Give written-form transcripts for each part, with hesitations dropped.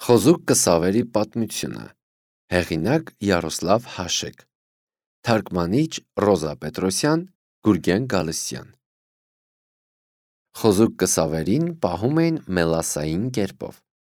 Խոզուկ կսավերի պատմությունը։ Հեղինակ Յարոսլավ Հաշեկ։ Թարգմանիչ Ռոզա Պետրոսյան, Գուրգեն Գալստյան։ Խոզուկ կսավերին պահում էին մելասային կերպով։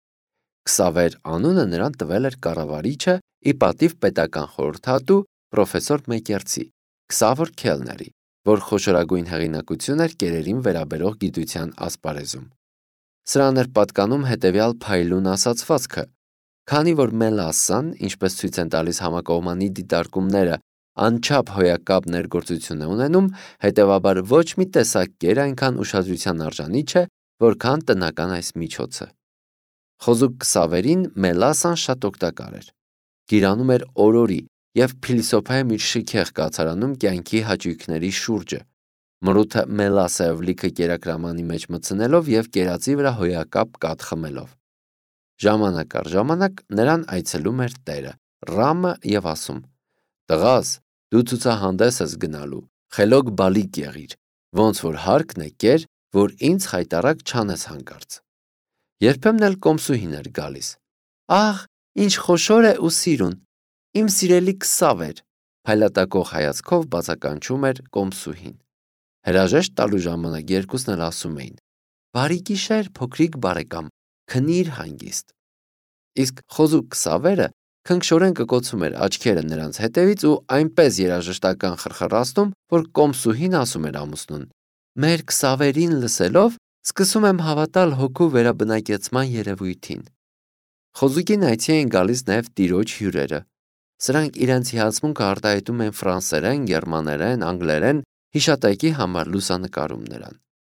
Քսավեր անունը նրան տվել էր կառավարիչը ի պատիվ պետական խորհրդատու պրոֆեսոր Մեկերցի, Քսավոր Քելների, որ խոշորագույն հեղինակություն էր կերերին վերաբերող գիտության ասպարեզում։ Սրան էր պատկանում հետևյալ փայլուն ասացվածքը. քանի որ մելասան, ինչպես ցույց են տալիս համակողմանի դիտարկումները, անչափ հոյակապ ներգործություն է ունենում, հետևաբար ոչ մի տեսակ կեր այնքան ուշադրության արժանի չէ, որքան տնական այս միջոցը։ Խոզուկ կսավերին մելասան շատ օգտակար էր։ Գիրանում էր օրորի եւ փիլիսոփայում իր շքեղ կացարանում կյանքի հաճույքների շուրջը։ Մրութը մելասայով լիքը կերակրամանի մեջ մտցնելով եւ կերածի վրա հոյակապ կաթ խմելով։ Ժամանակ առ ժամանակ նրան այցելում էր տերը, Ռամը եւ ասում. «Տղաս, դու ցուցահանդես ես գնալու, խելոք բալիկ եղիր, ոնց որ հարկն է կեր, որ ինձ խայտառակ չանես հանկարծ»։ Երբեմն էլ կոմսուհին էր գալիս։ «Ահ, ինչ խոշոր է ու սիրուն, իմ սիրելի Քսավեր», փայլատակող հայացքով բացականչում էր կոմսուհին։ Հրաժեշտ տալու ժամանակ երկուսն էլ ասում էին. «Բարի գիշեր, փոքրիկ բարեկամ, քնիր հանգիստ»։ Իսկ խոզուկ Քսավերը քնքշորեն կկոցում էր աչքերը նրանց հետևից ու այնպես երաժշտական խրխրացնում, որ կոմսուհին ասում էր ամուսնուն. «Մեր Քսավերին լսելով սկսում եմ հավատալ հոգու վերաբնակեցման երևույթին»։ Խոզուկին այցի էին գալիս նաև տիրոջ հյուրերը։ Սրանք իրենց հիացմունքը արտահայտում են ֆրանսերեն, գերմաներեն, անգլերեն, հիշատակի համար լուսանկարում նրան։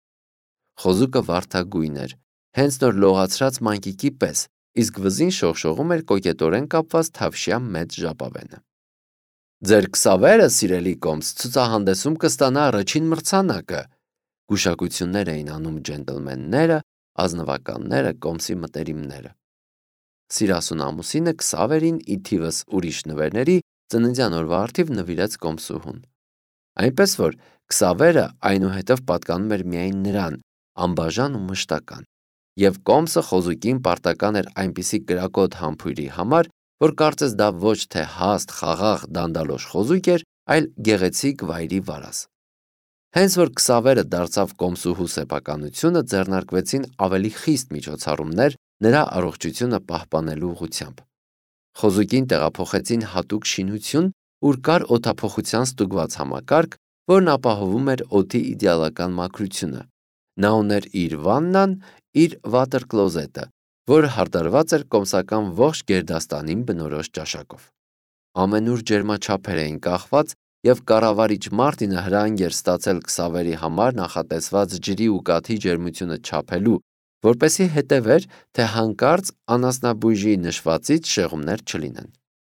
Խոզուկը վարդագույն էր, հենց նոր լողացրած մանկիկի պես, իսկ վզին շողշողում էր կոկետորեն կապված թավշյա մեծ ժապավենը։ «Ձեր Քսավերը, սիրելի կոմս, ցուցահանդեսում կստանա առաջին մրցանակը», գուշակություններ էին անում ջենտլմենները, ազնվականները, կոմսի մտերիմները։ Սիրասուն ամուսինը Քսավերին ի թիվս ուրիշ նվերների ծննդյան օրվա առթիվ նվիրեց կոմսուհուն։ Այնպես որ Քսավերը այնուհետև պատկանում էր միայն նրան, անբաժան ու մշտական, եւ կոմսը խոզուկին պարտական էր այնպիսի կրակոտ համբույրի համար, որ կարծես դա ոչ թե հաստ, խաղաղ, դանդալոշ խոզուկ էր, այլ գեղեցիկ վայրի վարազ։ Հենց որ Քսավերը դարձավ կոմսուհու սեփականությունը, ձեռնարկվեցին ավելի խիստ միջոցառումներ նրա առողջությունը պահպանելու ուղղությամբ։ Խոզուկին տեղափոխեցին հատուկ շինություն, ուր կար օդափոխության ստուգված համակարգ, որն ապահովում էր օդի իդեալական մաքրությունը։ Նա ուներ իր վաննան, իր վատեր կլոզետը, որը հարդարված էր կոմսական ողջ գերդաստանին բնորոշ ճաշակով։ Ամենուր ջերմաչափեր էին կախված, եւ կառավարիչ Մարտինը հրահանգ էր ստացել Քսավերի համար նախատեսված ջրի ու կաթի ջերմությունը չափելու, որպեսզի հետևեր, թե հանկարծ անասնաբույժի նշվածից շեղումներ չլինեն։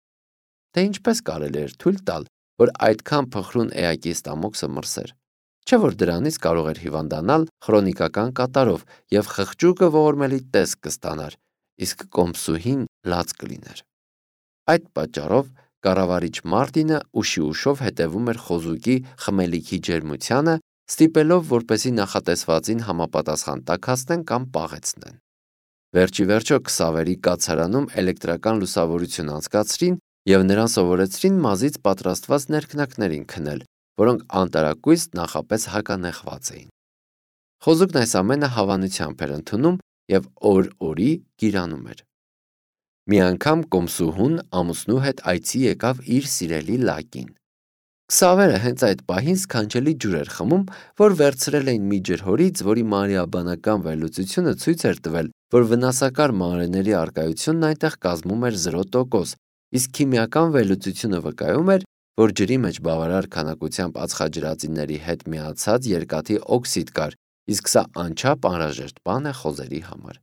Թե ինչպես կարելի էր թույլ տալ, որ այդքան փխրուն էակի ստամոքսը մրսեր, չէ որ դրանից կարող էր հիվանդանալ քրոնիկական կատարով եւ խղճուկը ողորմելի տեսք կստանար, իսկ կոմսուհին լաց կլիներ։ Այդ պատճառով կառավարիչ Մարտինը ուշիուշով հետևում էր խոզուկի խմելիքի ջերմությանը, ստիպելով, որպեսզի նախատեսվածին համապատասխան տաքացնեն կամ պաղեցնեն։ Վերջի վերջո Քսավերի կացարանում էլեկտրական լուսավորություն անցկացրին եւ նրան սովորեցրին մազից պատրաստված ներքնակներին քնել, որոնք անտարակույս նախապես հականեղված էին։ Խոզուկն այս ամենը հավանությամբ էր ընդունում եւ օր-օրի գիրանում էր։ Մի անգամ կոմսուհուն ամուսնու հետ այցի եկավ իր սիրելի լակին։ Քսավերը հենց այդ պահին սքանչելի ջուր էր խմում, որ վերցրել էին մի ջրհորից, որի մարիաբանական վերլուծությունը ցույց էր տվել, որ վնասակար մանրէների առկայությունն այնտեղ կազմում էր 0%, իսկ քիմիական վերլուծությունը վկայում էր, որ ջրի մեջ բավարար քանակությամբ ածխաջրածինների հետ միացած երկաթի օքսիդ կար, իսկ սա անչափ անհրաժեշտ բան է խոզերի համար։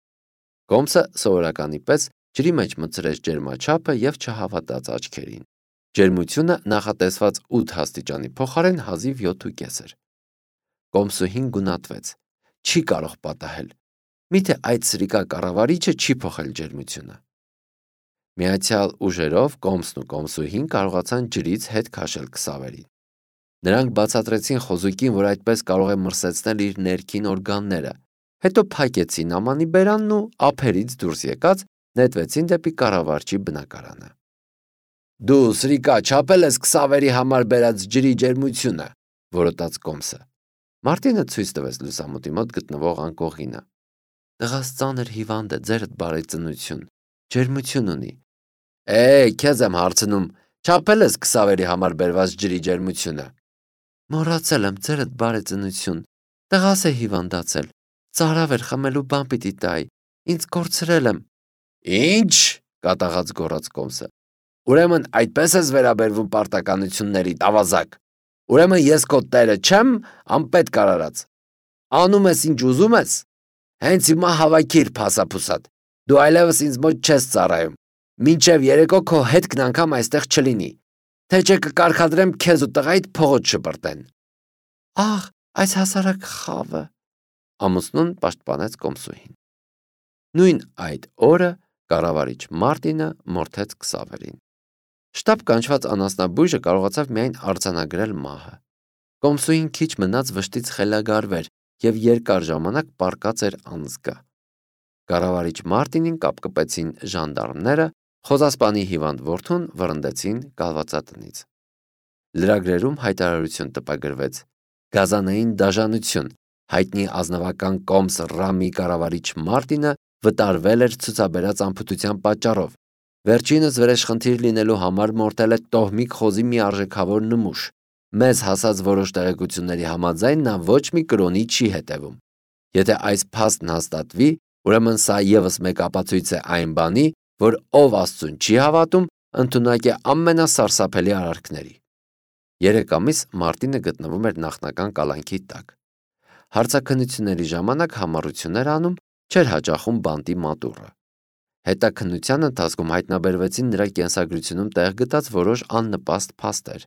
Կոմսը սովորականի պես ջրի մեջ մտցրեց ջերմաչափը եւ չհավատաց աչքերին։ Ջերմությունը նախատեսված 8 աստիճանի փոխարեն հազիվ 7.5 էր։ Կոմսուհին գունատվեց։ Չի կարող պատահել։ Միթե այդ սրիկա կառավարիչը չի փոխել ջերմությունը։ Միացյալ ուժերով կոմսն ու կոմսուհին կարողացան ջրից հետ քաշել Քսավերին։ Նրանք բացատրեցին խոզուկին, որ այդպես կարող է մրսեցնել իր ներքին օրգանները, հետո փակեցին ամանի բերանն ու ափերից դուրս եկած նետվեցին դեպի կառավարչի բնակարանը։ «Դու, սրիկա, չափել ես Քսավերի համար բերած ջրի ջերմությունը», որոտաց Կոմսը։ Մարտինը ցույց տվեց լուսամուտի մոտ գտնվող անկողինը։ «Տղաս ծանր հիվանդ է, ձերդ բարեծնություն, ջերմություն ունի»։ Քեզ եմ հարցնում, չափել ես Քսավերի համար բերված ջրի ջերմությունը։ Մոռացել եմ, ձերդ բարեծնություն, տղաս է հիվանդացել, ծարավ էր խմելու բան պիտի տայի, ինձ կորցրել եմ։ Ինչ, կատաղած գոռաց Կոմսը։ Ուրեմն այդպես ես վերաբերվում պարտականությունների, ավազակ։ Ուրեմն ես քո տերը չեմ, անպետք արարած։ Անում ես ինչ ուզում ես։ Հենց հիմա հավաքիր փասափուսատ։ Դու այլևս ինձ մոտ չես ծառայում։ Մինչև երեկո քո հետքն անգամ այստեղ չլինի։ Թե չէ կկարգադրեմ քեզ ու տղայիդ փողոց շպրտեն։ Ահ, այս հասարակ խավը, ամուսնուն պաշտպանեց Կոմսուհին։ Նույն այդ օրը կառավարիչ Մարտինը մորթեց Քսավերին։ Շտապ կանչված անասնաբույժը կարողացավ միայն արձանագրել մահը։ Կոմսուհին քիչ մնաց վշտից խելագարվեր եւ երկար ժամանակ պառկած էր անզգա։ Կառավարիչ Մարտինին կապկպեցին ժանդարմները, խոզասպանի հիվանդ որդուն վռնդեցին կալվածատնից։ Լրագրերում հայտարարություն տպագրվեց. Գազանային դաժանություն, հայտնի ազնվական Կոմս Ռամի կառավարիչ Մարտինը վտարվել էր ցուցաբերած անփութության պատճառով։ Վերջինս վրեժխնդիր լինելու համար մորթել է տոհմիկ խոզի մի արժեքավոր նմուշ։ Մեզ հասած որոշ տեղեկությունների համաձայն նա ոչ մի կրոնի չի հետևում։ Եթե այս փաստն հաստատվի, ուրեմն սա եւս մեկ ապացույց է այն բանի, որ ով Աստծուն չի հավատում, ընդունակ է ամենասարսափելի արարքների։ 3 ամիս Մարտինը գտնվում էր նախնական կալանքի տակ։ Հարցաքննությունների ժամանակ համառություններ անում, չէր հաճախում բանտի մատուռը։ Հետաքննության ընթացքում հայտնաբերվեցին նրա կենսագրությունում տեղ գտած որոշ աննպաստ փաստեր։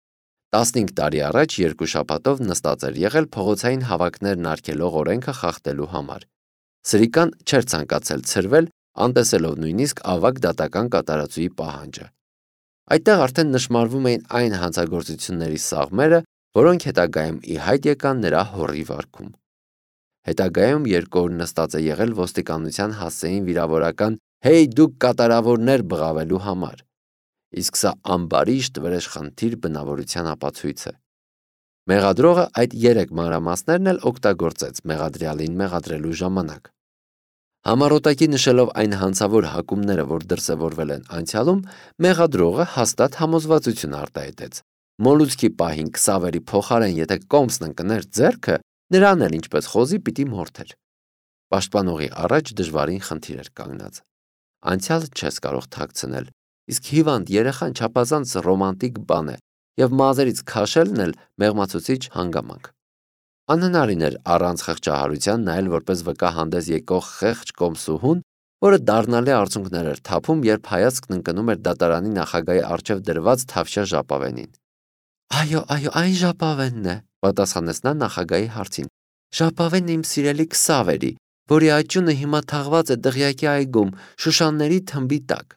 15 տարի առաջ 2 շաբաթով նստած էր եղել փողոցային հավաքներն արգելող օրենքը խախտելու համար։ Սրիկան չէր ցանկացել ցրվել, անտեսելով նույնիսկ ավագ դատական կատարածուի պահանջը։ Այդտեղ արդեն նշմարվում էին այն հանցագործությունների սաղմերը, որոնք հետագայում ի հայտ եկան նրա հորի վարքում։ Հետագայում 2 օր նստած է եղել ոստիկանության հասցեին վիրավորական «Հեյ դուք կատարավորներ» բղավելու համար։ Իսկ սա ամբարիշտ վրեժխնդիր բնավորության ապացույց է։ Մեղադրողը այդ 3 մանրամասներն էլ օգտագործեց մեղադրյալին մեղադրելու ժամանակ։ Համառոտակի նշելով այն հանցավոր հակումները, որ դրսևորվել են անցյալում, մեղադրողը հաստատ համոզվածություն արտահայտեց։ Մոլուցքի պահին Քսավերի փոխարեն եթե Կոմսն ընկներ ձեռքը, նրան էլ ինչպես խոզի պիտի մորթեր։ Պաշտպանողի առաջ դժվարին խնդիր էր կանգնած։ Անցյալը չես կարող թաքցնել, իսկ հիվանդ երեխան չափազանց ռոմանտիկ բան է, եւ մազերից քաշելն էլ մեղմացուցիչ հանգամանք։ Անհնարին էր առանց խղճահարության նայել որպես վկա հանդես եկող խեղճ Կոմսուհուն, որը դառնալի արցունքներ էր թափում, երբ հայացքն ընկնում էր դատարանի նախագահի առջև դրված թավշյա ժապավենին։ Այո, այն ժապավենն է, պատասխանեց նա նախագահի հարցին։ Ժապավենն իմ սիրելի Քսավերի, որի աճյունը հիմա թաղված է Դղյակի այգում, Շուշանների թմբի տակ։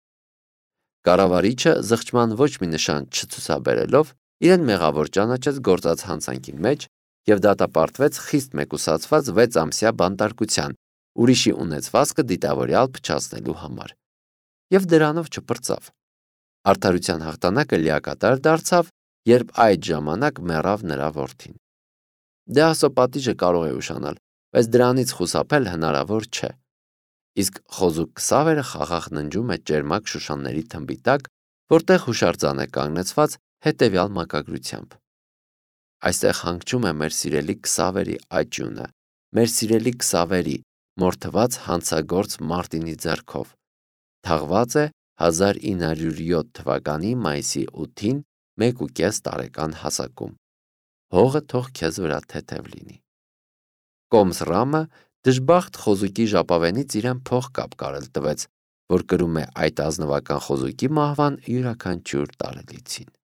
Կառավարիչը զղջման ոչ մի նշան չցուցաբերելով, իրեն մեղավոր ճանաչեց գործած հանցանքի մեջ եւ դատապարտվեց խիստ մեկուսացված 6 ամսյա բանտարկության, ուրիշի ունեցվածքը դիտավորյալ փչացնելու համար։ Եվ դրանով չպրծավ։ Արդարության հաղթանակը լիակատար դարձավ, երբ այդ ժամանակ մեռավ նրա որդին։ Դե ասո պատիժը կարող է ուշանալ, բայց դրանից խուսափել հնարավոր չէ։ Իսկ խոզու Քսավերը խաղաղ ննջում է ճերմակ Շուշանների թմբի տակ, որտեղ հուշարձան է կանգնեցված հետևյալ մակագրությամբ. Այստեղ հանգչում է մեր սիրելի Քսավերի աճյունը, մեր սիրելի Քսավերի, մորթված հանցագործ Մարտինի ձեռքով։ Թաղված է 1907 թվականի մայիսի 8-ին 1.5 տարեկան հասակում։ Հողը թող քեզ վրա թեթև լինի։ Կոմս Ռամը դժբախտ խոզուկի ժապավենից իրեն փողկապ կարել տվեց, որ կրում է այդ ազնվական խոզուկի մահվան յուրաքանչյուր տարելիցին։